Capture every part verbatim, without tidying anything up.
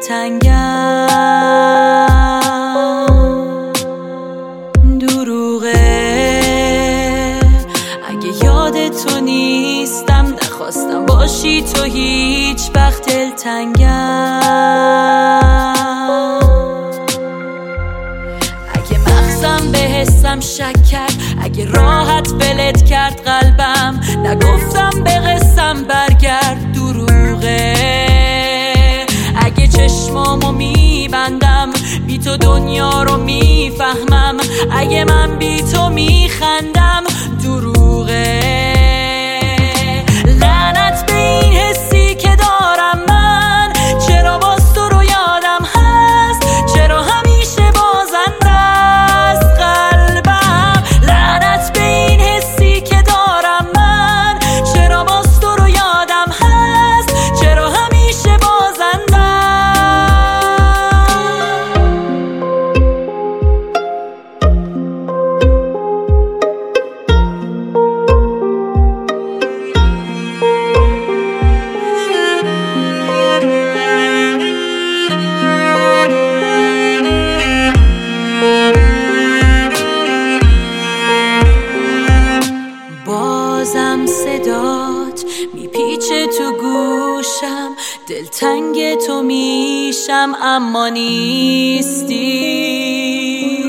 دلتنگم دروغه اگه یاد تو نیستم، نخواستم باشی تو هیچ وقت دلتنگم. اگه مغزم به حسم شک کرد، اگه راحت ولت کرد قلبم، نگفتم به قسم برگرد دروغه. اگه چشمامو میبندم بی تو دنیا رو میفهمم، اگه من بی تو میخندم دروغه. لعنت به این حسی که دارم من، چرا باز تو رو یادم هست، چرا همیشه بازنده است قلبم. لعنت به این حسی که دارم من، چرا باز تو رو یادم هست، چرا همیشه بازنده. بازم صدات میپیچه تو گوشم، دلتنگ تو میشم اما نیستی.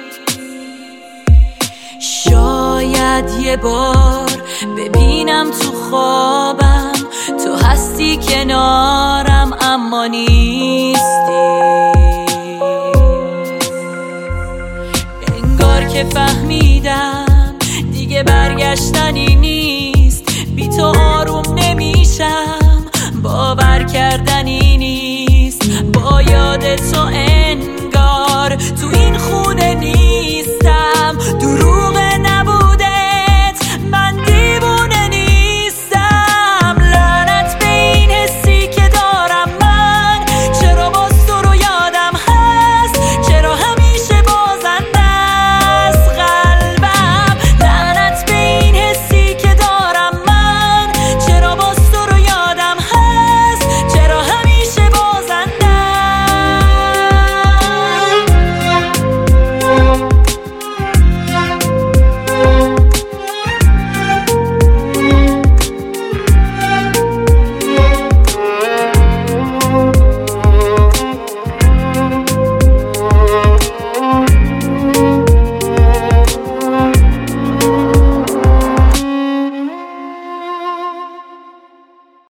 شاید یه بار ببینم تو خوابم، تو هستی کنارم اما نیستی. انگار که فهمیدم دیگه برگشتنی